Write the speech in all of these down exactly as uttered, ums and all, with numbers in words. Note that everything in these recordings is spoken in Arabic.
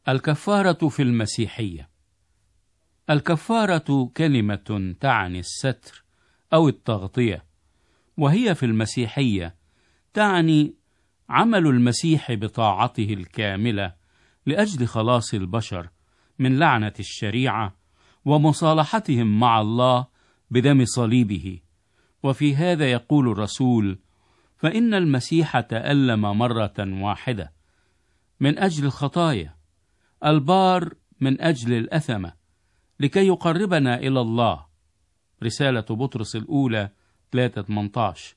الكفارة في المسيحية. الكفارة كلمة تعني الستر أو التغطية، وهي في المسيحية تعني عمل المسيح بطاعته الكاملة لأجل خلاص البشر من لعنة الشريعة ومصالحتهم مع الله بدم صليبه. وفي هذا يقول الرسول: فإن المسيح تألم مرة واحدة من أجل الخطايا، البار من أجل الأثمة، لكي يقربنا إلى الله. رسالة بطرس الأولى ثلاثة ثمانية عشر.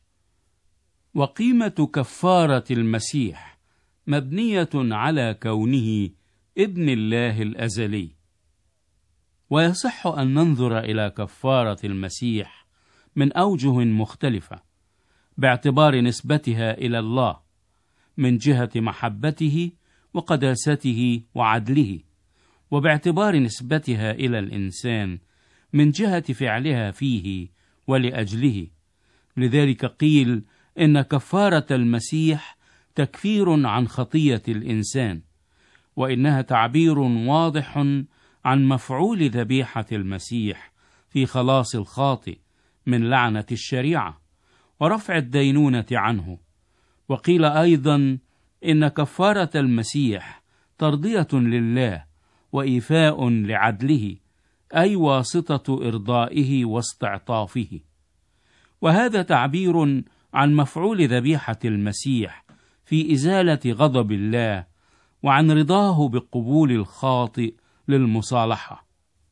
وقيمة كفارة المسيح مبنية على كونه ابن الله الأزلي. ويصح أن ننظر إلى كفارة المسيح من أوجه مختلفة باعتبار نسبتها إلى الله من جهة محبته وقداسته وعدله، وباعتبار نسبتها إلى الإنسان من جهة فعلها فيه ولأجله. لذلك قيل إن كفارة المسيح تكفير عن خطية الإنسان، وإنها تعبير واضح عن مفعول ذبيحة المسيح في خلاص الخاطئ من لعنة الشريعة ورفع الدينونة عنه. وقيل أيضا إن كفارة المسيح ترضية لله وإيفاء لعدله، أي واسطة إرضائه واستعطافه. وهذا تعبير عن مفعول ذبيحة المسيح في إزالة غضب الله وعن رضاه بقبول الخاطئ للمصالحة.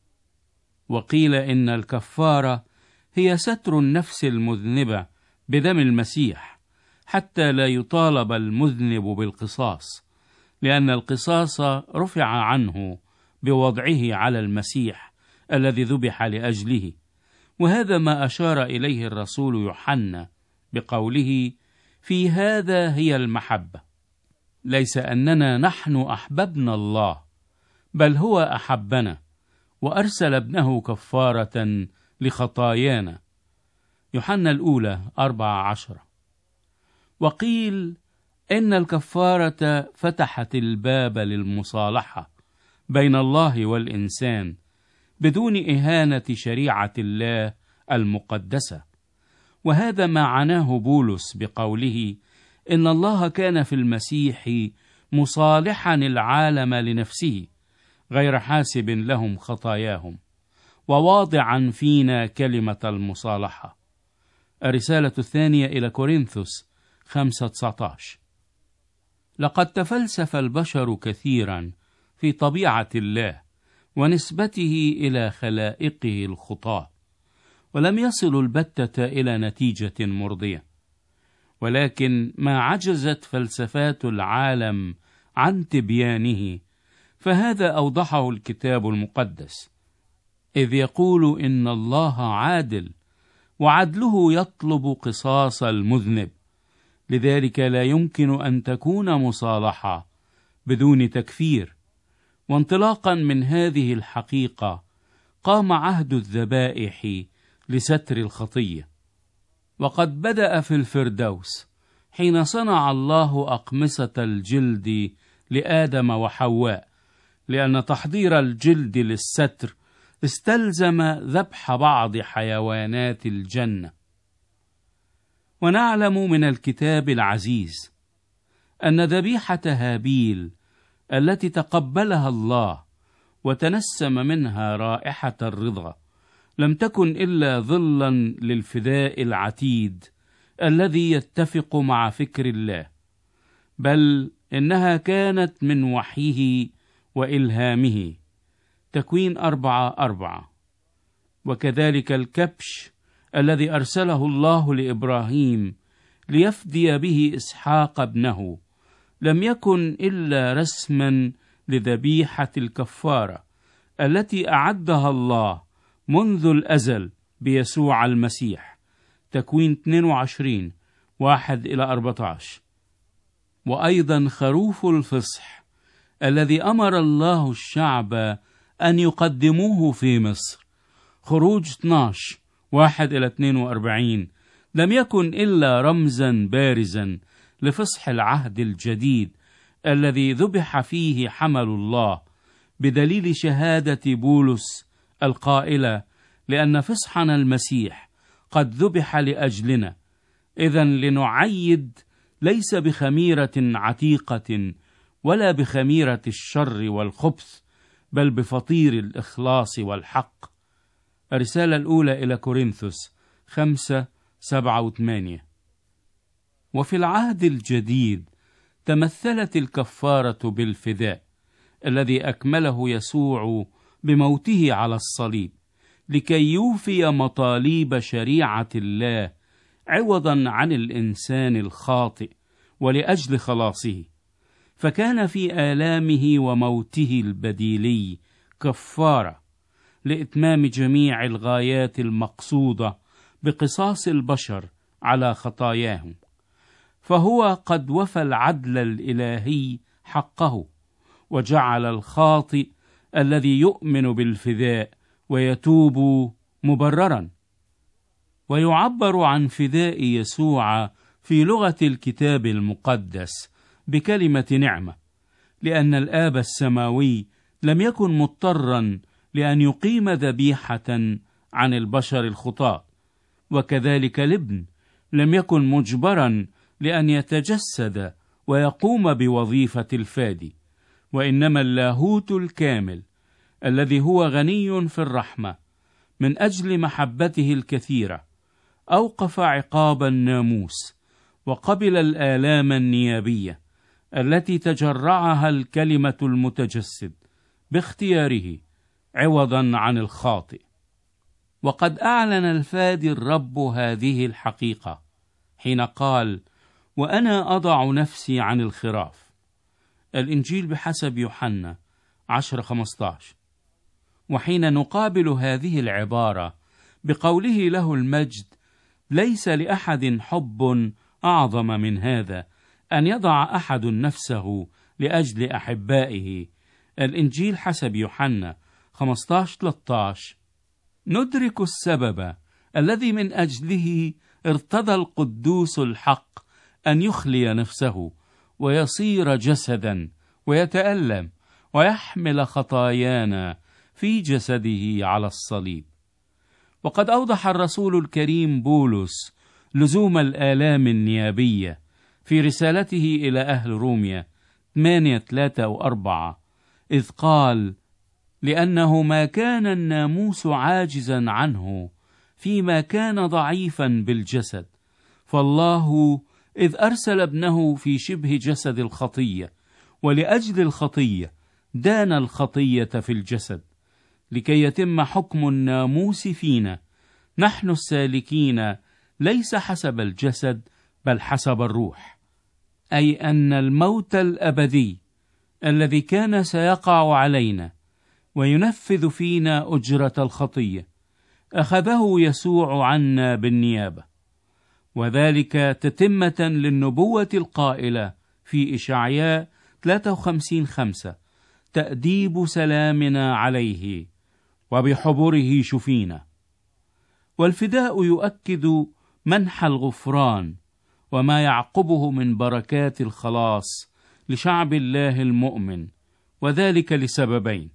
وقيل إن الكفارة هي ستر النفس المذنبة بدم المسيح حتى لا يطالب المذنب بالقصاص، لأن القصاص رفع عنه بوضعه على المسيح الذي ذبح لأجله. وهذا ما أشار إليه الرسول يوحنا بقوله: في هذا هي المحبة، ليس أننا نحن أحببنا الله، بل هو أحبنا وأرسل ابنه كفارة لخطايانا. يوحنا الأولى أربعة عشر. وقيل إن الكفارة فتحت الباب للمصالحة بين الله والإنسان بدون إهانة شريعة الله المقدسة. وهذا ما عناه بولس بقوله: إن الله كان في المسيح مصالحا العالم لنفسه غير حاسب لهم خطاياهم، وواضعا فينا كلمة المصالحة. الرسالة الثانية إلى كورنثوس خمسة تسعة عشر. لقد تفلسف البشر كثيرا في طبيعة الله ونسبته إلى خلائقه الخطاة، ولم يصلوا البتة إلى نتيجة مرضية. ولكن ما عجزت فلسفات العالم عن تبيانه فهذا أوضحه الكتاب المقدس، إذ يقول إن الله عادل وعدله يطلب قصاص المذنب. لذلك لا يمكن أن تكون مصالحة بدون تكفير. وانطلاقا من هذه الحقيقة قام عهد الذبائح لستر الخطية. وقد بدأ في الفردوس حين صنع الله أقمصة الجلد لآدم وحواء، لأن تحضير الجلد للستر استلزم ذبح بعض حيوانات الجنة. ونعلم من الكتاب العزيز أن ذبيحة هابيل التي تقبلها الله وتنسم منها رائحة الرضا لم تكن إلا ظلا للفداء العتيد الذي يتفق مع فكر الله، بل إنها كانت من وحيه وإلهامه. تكوين أربعة أربعة. وكذلك الكبش الذي أرسله الله لإبراهيم ليفدي به إسحاق ابنه لم يكن إلا رسما لذبيحة الكفارة التي أعدها الله منذ الأزل بيسوع المسيح. تكوين اثنين وعشرين واحد إلى أربعة عشر. وأيضا خروف الفصح الذي أمر الله الشعب أن يقدموه في مصر. خروج اثني عشر واحد إلى اثنين وأربعين لم يكن إلا رمزا بارزا لفصح العهد الجديد الذي ذبح فيه حمل الله بدليل شهادة بولس القائلة: لأن فصحنا المسيح قد ذبح لأجلنا، إذن لنعيد ليس بخميرة عتيقة ولا بخميرة الشر والخبث، بل بفطير الإخلاص والحق. الرسالة الأولى إلى كورنثوس خمسة سبعة وثمانية. وفي العهد الجديد تمثلت الكفارة بالفداء الذي أكمله يسوع بموته على الصليب، لكي يوفي مطالب شريعة الله عوضا عن الإنسان الخاطئ ولأجل خلاصه. فكان في آلامه وموته البديلي كفارة لإتمام جميع الغايات المقصودة بقصاص البشر على خطاياهم، فهو قد وفى العدل الإلهي حقه، وجعل الخاطئ الذي يؤمن بالفداء ويتوب مبررا. ويعبر عن فداء يسوع في لغة الكتاب المقدس بكلمة نعمة، لأن الآب السماوي لم يكن مضطرا لأن يقيم ذبيحة عن البشر الخطاة، وكذلك الابن لم يكن مجبرا لأن يتجسد ويقوم بوظيفة الفادي، وإنما اللاهوت الكامل الذي هو غني في الرحمة من أجل محبته الكثيرة أوقف عقاب الناموس وقبل الآلام النيابية التي تجرعها الكلمة المتجسد باختياره عوضا عن الخاطئ. وقد أعلن الفادي الرب هذه الحقيقة حين قال: وأنا أضع نفسي عن الخراف. الإنجيل بحسب يوحنا عشرة خمسة عشر. وحين نقابل هذه العبارة بقوله له المجد: ليس لأحد حب أعظم من هذا أن يضع أحد نفسه لأجل أحبائه، الإنجيل حسب يوحنا خمسة عشر ثلاثة عشر، ندرك السبب الذي من أجله ارتضى القدوس الحق أن يخلي نفسه ويصير جسدا ويتألم ويحمل خطايانا في جسده على الصليب. وقد أوضح الرسول الكريم بولس لزوم الآلام النيابية في رسالته إلى أهل روميا ثمانية ثلاثة وأربعة، إذ قال: لأنه ما كان الناموس عاجزا عنه فيما كان ضعيفا بالجسد، فالله إذ أرسل ابنه في شبه جسد الخطية ولأجل الخطية دان الخطية في الجسد، لكي يتم حكم الناموس فينا نحن السالكين ليس حسب الجسد بل حسب الروح، أي أن الموت الأبدي الذي كان سيقع علينا وينفذ فينا أجرة الخطية أخذه يسوع عنا بالنيابة، وذلك تتمة للنبوة القائلة في إشعياء ثلاثة وخمسين خمسة: تأديب سلامنا عليه وبحبره شفينا. والفداء يؤكد منح الغفران وما يعقبه من بركات الخلاص لشعب الله المؤمن، وذلك لسببين: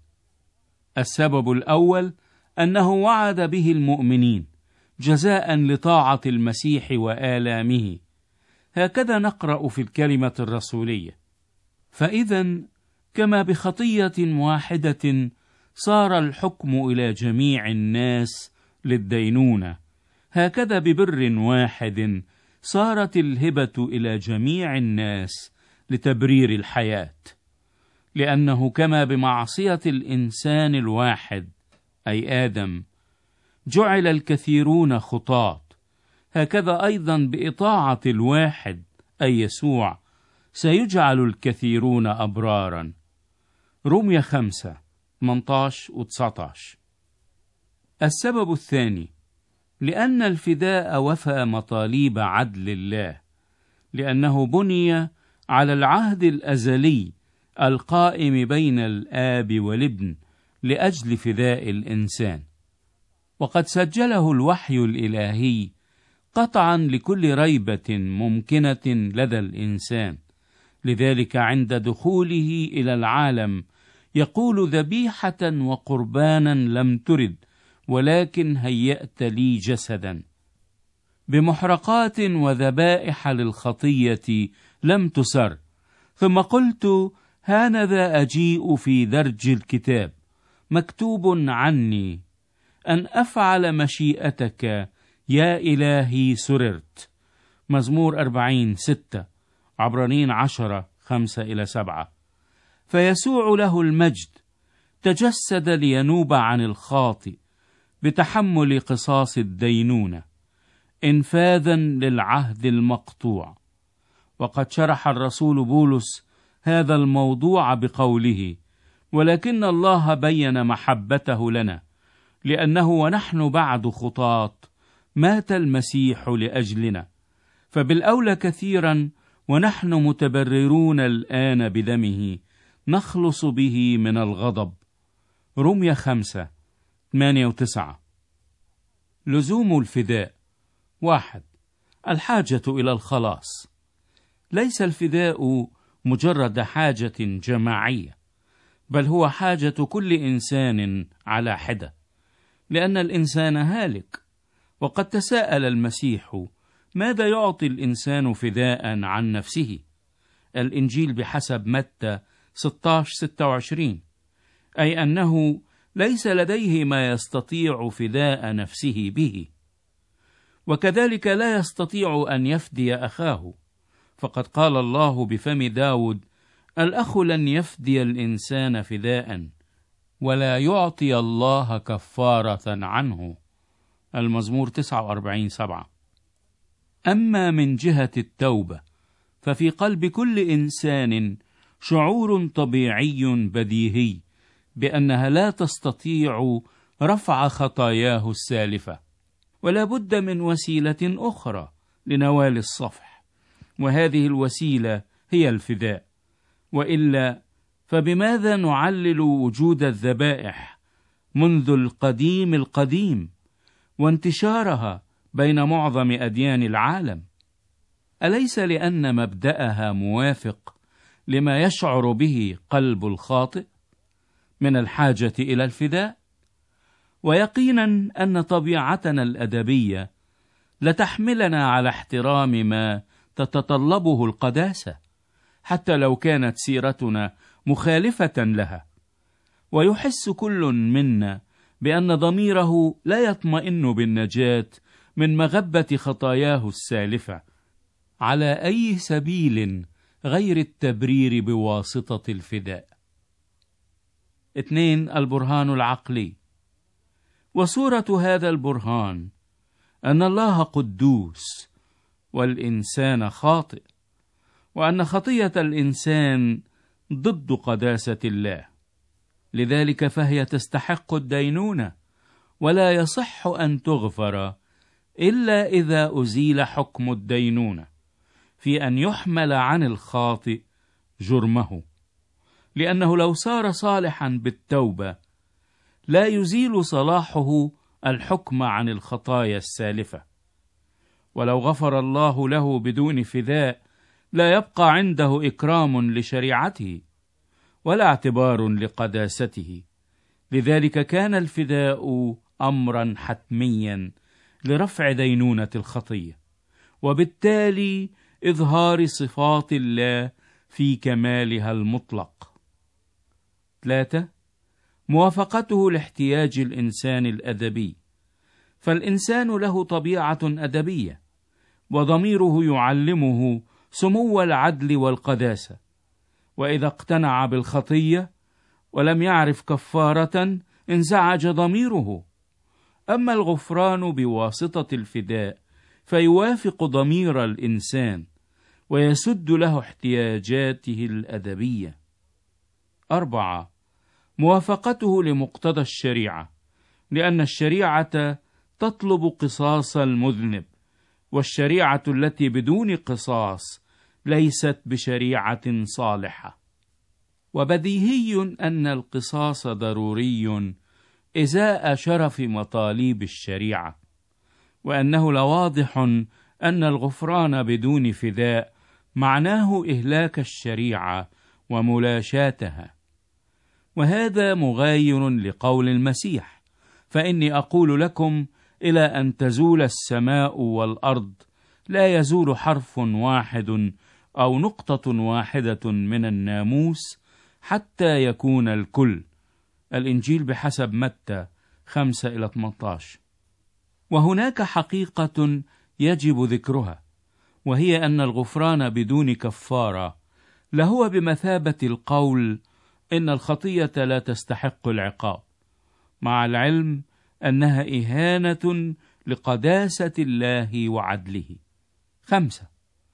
السبب الأول أنه وعد به المؤمنين جزاء لطاعة المسيح وآلامه، هكذا نقرأ في الكلمة الرسولية: فإذا كما بخطية واحدة صار الحكم إلى جميع الناس للدينونة، هكذا ببر واحد صارت الهبة إلى جميع الناس لتبرير الحياة. لأنه كما بمعصية الإنسان الواحد أي آدم جعل الكثيرون خطاة، هكذا أيضا بإطاعة الواحد أي يسوع سيجعل الكثيرون أبرارا. روميا خمسة ثمانية عشر وتسعة عشر. السبب الثاني لأن الفداء وفى مطالب عدل الله، لأنه بني على العهد الأزلي القائم بين الآب والابن لأجل فداء الإنسان، وقد سجله الوحي الإلهي قطعا لكل ريبة ممكنة لدى الإنسان. لذلك عند دخوله إلى العالم يقول: ذبيحة وقربانا لم ترد، ولكن هيأت لي جسدا. بمحرقات وذبائح للخطية لم تسر. ثم قلت: هانذا أجيء في درج الكتاب مكتوب عني أن أفعل مشيئتك يا إلهي سررت. مزمور أربعين ستة، عبرانيين عشرة خمسة إلى سبعة. فيسوع له المجد تجسد لينوب عن الخاطئ بتحمل قصاص الدينونة، إنفاذا للعهد المقطوع. وقد شرح الرسول بولس هذا الموضوع بقوله: ولكن الله بين محبته لنا، لأنه ونحن بعد خطاة مات المسيح لأجلنا، فبالأولى كثيرا ونحن متبررون الآن بدمه نخلص به من الغضب. رمية خمسة ثمانية وتسعة. لزوم الفداء. واحد. الحاجة إلى الخلاص. ليس الفداء مجرد حاجة جماعية، بل هو حاجة كل إنسان على حدة، لأن الإنسان هالك. وقد تساءل المسيح: ماذا يعطي الإنسان فداء عن نفسه؟ الإنجيل بحسب متى ستة عشر ستة وعشرين، أي أنه ليس لديه ما يستطيع فداء نفسه به، وكذلك لا يستطيع أن يفدي أخاه، فقد قال الله بفم داود: الأخ لن يفدي الإنسان فداء، ولا يعطي الله كفارة عنه. المزمور تسعة وأربعين سبعة. أما من جهة التوبة، ففي قلب كل إنسان شعور طبيعي بديهي بأنها لا تستطيع رفع خطاياه السالفة، ولا بد من وسيلة أخرى لنوال الصفح، وهذه الوسيلة هي الفداء. وإلا فبماذا نعلل وجود الذبائح منذ القديم القديم وانتشارها بين معظم أديان العالم؟ أليس لأن مبدأها موافق لما يشعر به قلب الخاطئ من الحاجة إلى الفداء؟ ويقينا أن طبيعتنا الأدبية لتحملنا على احترام ما تتطلبه القداسة، حتى لو كانت سيرتنا مخالفة لها. ويحس كل منا بأن ضميره لا يطمئن بالنجاة من مغبة خطاياه السالفة على أي سبيل غير التبرير بواسطة الفداء. اثنين. البرهان العقلي. وصورة هذا البرهان أن الله قدوس والإنسان خاطئ، وأن خطية الإنسان ضد قداسة الله، لذلك فهي تستحق الدينونة، ولا يصح أن تغفر إلا إذا أزيل حكم الدينونة في أن يحمل عن الخاطئ جرمه، لأنه لو صار صالحا بالتوبة لا يزيل صلاحه الحكم عن الخطايا السالفة. ولو غفر الله له بدون فداء لا يبقى عنده إكرام لشريعته ولا اعتبار لقداسته. لذلك كان الفداء أمرا حتميا لرفع دينونة الخطية، وبالتالي إظهار صفات الله في كمالها المطلق. ثلاثة. موافقته لاحتياج الإنسان الأدبي. فالإنسان له طبيعة أدبية، وضميره يعلمه سمو العدل والقداسة، وإذا اقتنع بالخطية ولم يعرف كفارة انزعج ضميره. أما الغفران بواسطة الفداء فيوافق ضمير الإنسان ويسد له احتياجاته الأدبية. أربعة. موافقته لمقتضى الشريعة، لأن الشريعة تطلب قصاص المذنب، والشريعة التي بدون قصاص ليست بشريعة صالحة. وبديهي أن القصاص ضروري إزاء شرف مطالب الشريعة، وأنه لواضح أن الغفران بدون فداء معناه إهلاك الشريعة وملاشاتها. وهذا مغاير لقول المسيح: فإني أقول لكم إلى أن تزول السماء والأرض لا يزول حرف واحد أو نقطة واحدة من الناموس حتى يكون الكل. الإنجيل بحسب متى خمسة إلى ثمانية عشر. وهناك حقيقة يجب ذكرها، وهي أن الغفران بدون كفارة لهو بمثابة القول إن الخطية لا تستحق العقاب، مع العلم أنها إهانة لقداسة الله وعدله. خمسة،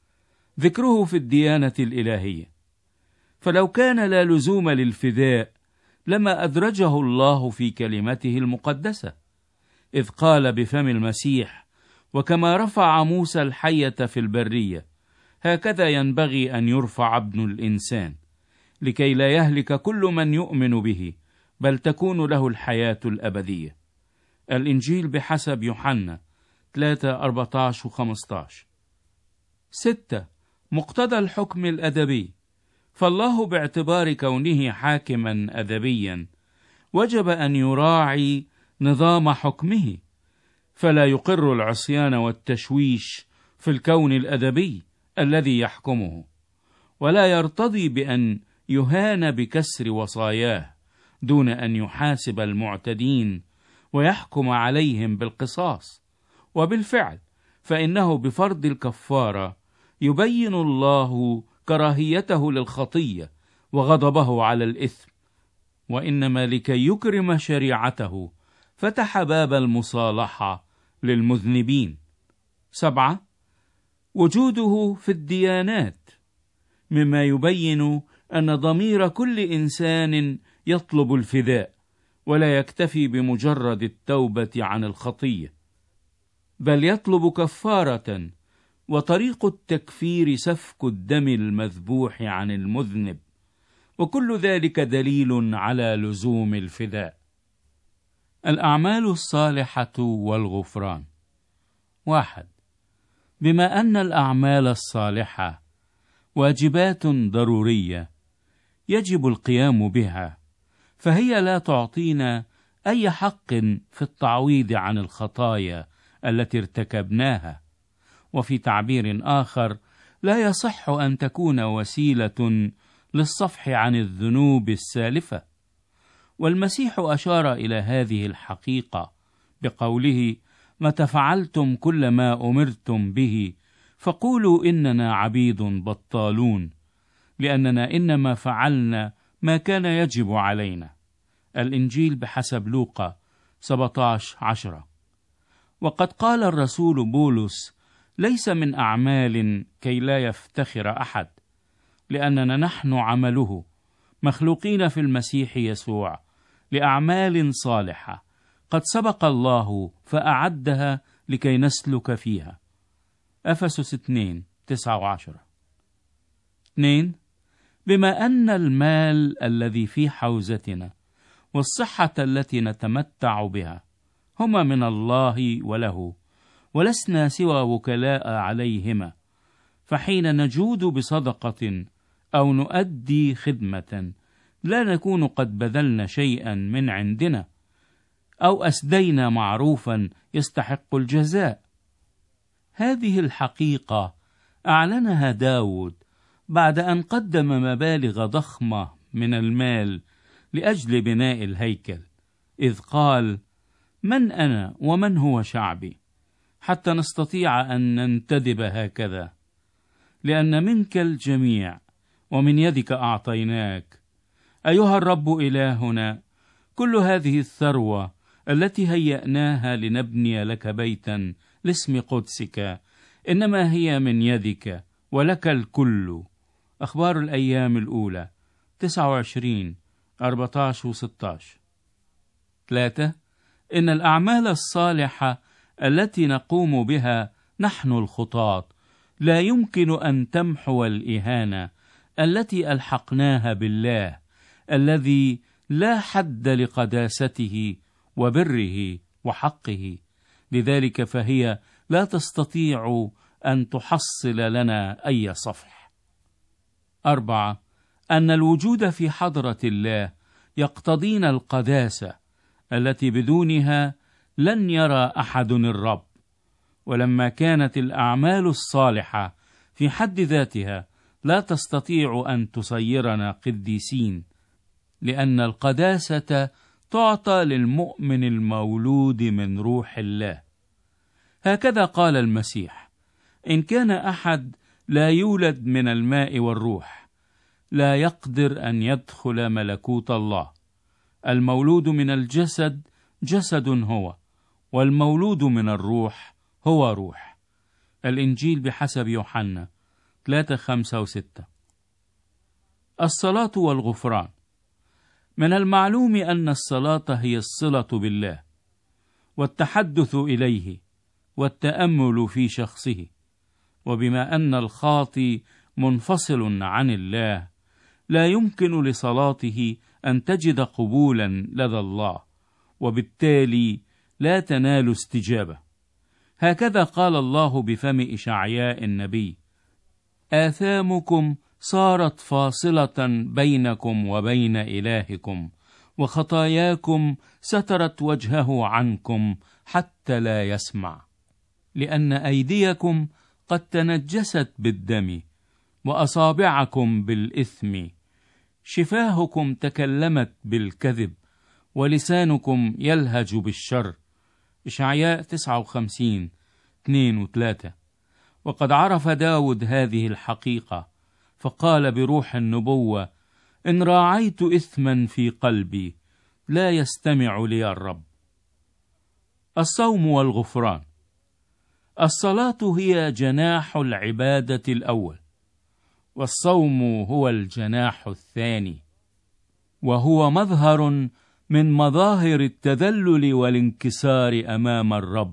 ذكره في الديانة الإلهية، فلو كان لا لزوم للفداء لما أدرجه الله في كلمته المقدسة، إذ قال بفم المسيح: وكما رفع موسى الحية في البرية هكذا ينبغي أن يرفع ابن الإنسان، لكي لا يهلك كل من يؤمن به بل تكون له الحياة الأبدية. الإنجيل بحسب يوحنا ثلاثة أربعة عشر وخمسة عشر. ستة، مقتضى الحكم الأدبي، فالله باعتبار كونه حاكما أدبيا وجب أن يراعي نظام حكمه، فلا يقر العصيان والتشويش في الكون الأدبي الذي يحكمه، ولا يرتضي بأن يهان بكسر وصاياه دون أن يحاسب المعتدين ويحكم عليهم بالقصاص. وبالفعل فإنه بفرض الكفارة يبين الله كراهيته للخطية وغضبه على الإثم، وإنما لكي يكرم شريعته فتح باب المصالحة للمذنبين. سبعة، وجوده في الديانات، مما يبين أن ضمير كل إنسان يطلب الفداء ولا يكتفي بمجرد التوبة عن الخطية، بل يطلب كفارة، وطريق التكفير سفك الدم المذبوح عن المذنب، وكل ذلك دليل على لزوم الفداء. الأعمال الصالحة والغفران. واحد، بما أن الأعمال الصالحة واجبات ضرورية يجب القيام بها، فهي لا تعطينا أي حق في التعويض عن الخطايا التي ارتكبناها، وفي تعبير آخر لا يصح أن تكون وسيلة للصفح عن الذنوب السالفة. والمسيح أشار إلى هذه الحقيقة بقوله: متى فعلتم كل ما أمرتم به فقولوا إننا عبيد بطالون، لأننا إنما فعلنا ما كان يجب علينا. الإنجيل بحسب لوقا سبعة عشر عشرة. وقد قال الرسول بولس: ليس من أعمال كي لا يفتخر أحد، لأننا نحن عمله مخلوقين في المسيح يسوع لأعمال صالحة قد سبق الله فأعدها لكي نسلك فيها. أفسس اثنين تسعة وعشرة. اثنين، بما أن المال الذي في حوزتنا والصحة التي نتمتع بها هما من الله وله، ولسنا سوى وكلاء عليهما، فحين نجود بصدقة أو نؤدي خدمة لا نكون قد بذلنا شيئا من عندنا أو أسدينا معروفا يستحق الجزاء. هذه الحقيقة أعلنها داود بعد أن قدم مبالغ ضخمة من المال لأجل بناء الهيكل، إذ قال: من أنا ومن هو شعبي حتى نستطيع أن ننتدب هكذا؟ لأن منك الجميع ومن يدك أعطيناك أيها الرب إلهنا. كل هذه الثروة التي هيأناها لنبني لك بيتا لاسم قدسك إنما هي من يدك، ولك الكل. أخبار الأيام الأولى تسعة وعشرين أربعة عشر وستة عشر. ثلاثة، إن الأعمال الصالحة التي نقوم بها نحن الخطاة لا يمكن أن تمحو الإهانة التي ألحقناها بالله الذي لا حد لقداسته وبره وحقه، لذلك فهي لا تستطيع أن تحصل لنا أي صفح. أربعة، أن الوجود في حضرة الله يقتضين القداسة التي بدونها لن يرى أحد الرب. ولما كانت الأعمال الصالحة في حد ذاتها لا تستطيع أن تصيرنا قديسين، لأن القداسة تعطى للمؤمن المولود من روح الله. هكذا قال المسيح: إن كان أحد لا يولد من الماء والروح لا يقدر أن يدخل ملكوت الله. المولود من الجسد جسد هو، والمولود من الروح هو روح. الإنجيل بحسب يوحنا ثلاثة خمسة وستة. الصلاة والغفران. من المعلوم أن الصلاة هي الصلة بالله والتحدث إليه والتأمل في شخصه، وبما أن الخاطي منفصل عن الله لا يمكن لصلاته أن تجد قبولا لدى الله، وبالتالي لا تنال استجابة. هكذا قال الله بفم إشعياء النبي: آثامكم صارت فاصلة بينكم وبين إلهكم، وخطاياكم سترت وجهه عنكم حتى لا يسمع، لأن أيديكم قد تنجست بالدم وأصابعكم بالإثم، شفاهكم تكلمت بالكذب ولسانكم يلهج بالشر. إشعياء تسعة وخمسين اثنين وثلاثة. وقد عرف داود هذه الحقيقة فقال بروح النبوة: إن راعيت إثما في قلبي لا يستمع لي الرب. الصوم والغفران. الصلاة هي جناح العبادة الأول، والصوم هو الجناح الثاني، وهو مظهر من مظاهر التذلل والانكسار أمام الرب،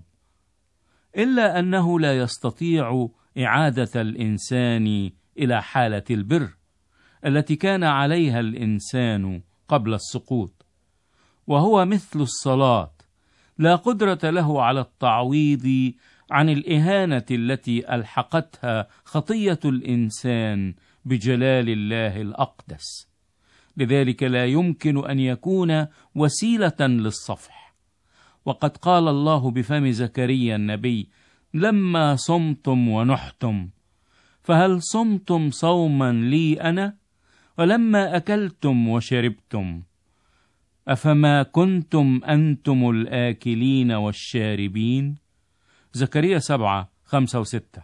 إلا أنه لا يستطيع إعادة الإنسان إلى حالة البر التي كان عليها الإنسان قبل السقوط، وهو مثل الصلاة لا قدرة له على التعويض عن الإهانة التي ألحقتها خطية الإنسان بجلال الله الأقدس. لذلك لا يمكن أن يكون وسيلة للصفح. وقد قال الله بفم زكريا النبي: لما صمتم ونحتم، فهل صمتم صوما لي أنا؟ ولما أكلتم وشربتم، أفما كنتم أنتم الآكلين والشاربين؟ زكريا سبعة خمسة وستة.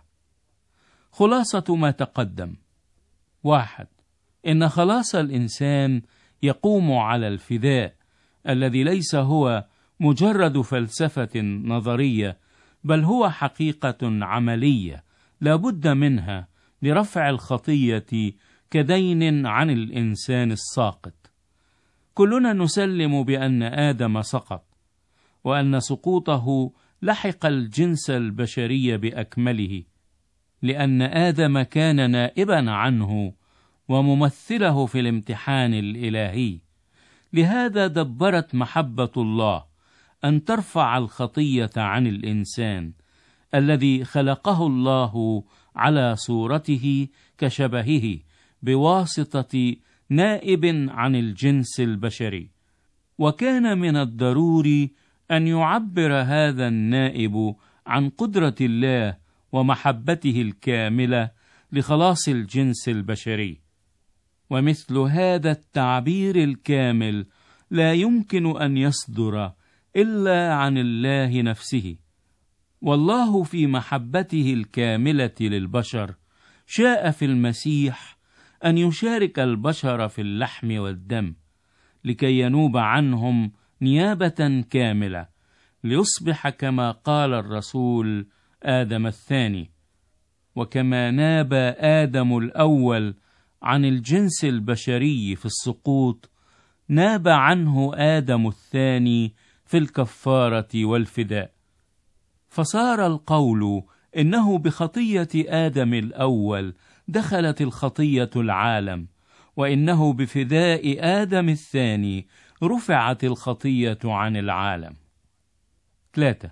خلاصة ما تقدم: واحد، إن خلاص الإنسان يقوم على الفداء الذي ليس هو مجرد فلسفة نظرية، بل هو حقيقة عملية لا بد منها لرفع الخطية كدين عن الإنسان الساقط. كلنا نسلم بأن آدم سقط، وأن سقوطه لحق الجنس البشري بأكمله، لأن آدم كان نائبا عنه وممثله في الامتحان الإلهي. لهذا دبرت محبة الله أن ترفع الخطية عن الإنسان الذي خلقه الله على صورته كشبهه بواسطة نائب عن الجنس البشري. وكان من الضروري أن يعبر هذا النائب عن قدرة الله ومحبته الكاملة لخلاص الجنس البشري، ومثل هذا التعبير الكامل لا يمكن أن يصدر إلا عن الله نفسه. والله في محبته الكاملة للبشر شاء في المسيح أن يشارك البشر في اللحم والدم لكي ينوب عنهم نيابة كاملة، ليصبح كما قال الرسول آدم الثاني: وكما ناب آدم الأول عن الجنس البشري في السقوط، ناب عنه آدم الثاني في الكفارة والفداء. فصار القول إنه بخطية آدم الأول دخلت الخطية العالم، وإنه بفداء آدم الثاني رفعت الخطية عن العالم. ثلاثة،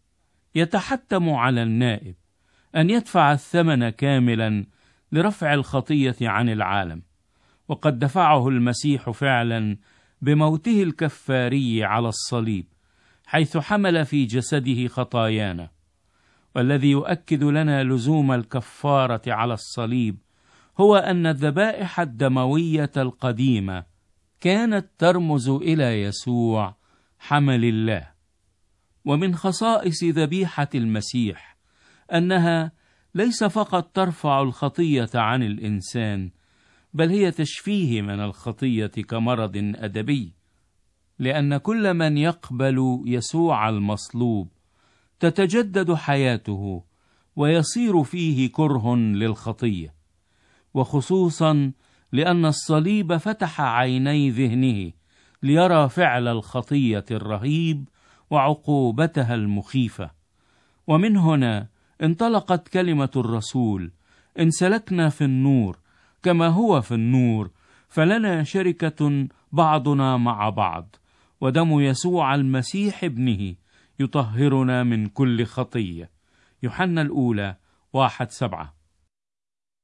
يتحتم على النائب أن يدفع الثمن كاملا لرفع الخطية عن العالم، وقد دفعه المسيح فعلا بموته الكفاري على الصليب، حيث حمل في جسده خطايانا. والذي يؤكد لنا لزوم الكفارة على الصليب هو أن الذبائح الدموية القديمة كانت ترمز إلى يسوع حمل الله. ومن خصائص ذبيحة المسيح أنها ليس فقط ترفع الخطية عن الإنسان، بل هي تشفيه من الخطية كمرض أدبي، لأن كل من يقبل يسوع المصلوب تتجدد حياته ويصير فيه كره للخطية، وخصوصا لأن الصليب فتح عيني ذهنه ليرى فعل الخطية الرهيب وعقوبتها المخيفة. ومن هنا انطلقت كلمة الرسول: إن سلكنا في النور كما هو في النور فلنا شركة بعضنا مع بعض، ودم يسوع المسيح ابنه يطهرنا من كل خطية. يوحنا الأولى واحد سبعة.